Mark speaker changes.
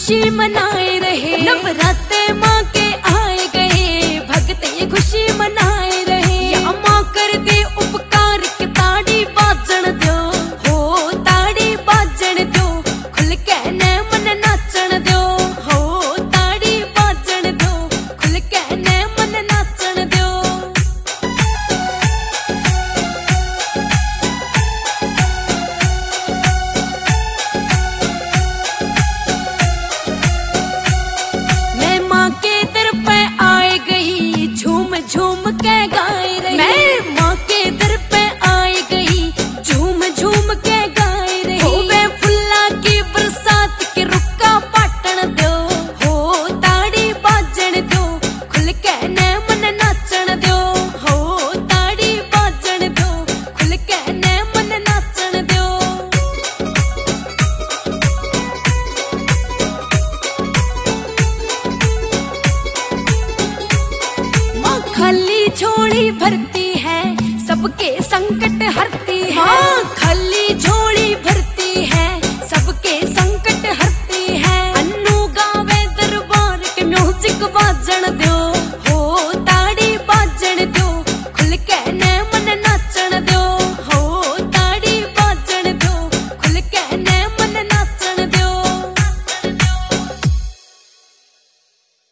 Speaker 1: खुशी मनाए रहे। नवरात्रे माँ के आए गए, भक्त ये खुशी मनाए रहे। या माँ कर दे उपकार के ताड़ी बाजन दो, हो ताड़ी बाजन दो, खुल के न मन नाचन दो, हो ताड़ी बाजन दो, खुल के न मन नाचन दो। झूम के गाए रही, मैं माँ के दर पे आई गई, झूम झूम के गाए रही। होवे फुल्ला की बरसात के रुक्का पाटन दो, हो ताड़ी बाजन दो, खुल के न मन नाचन दो, हो ताड़ी बाजन दो, खुल के न मन नाचन दो। खाली झोली भरती है, सबके संकट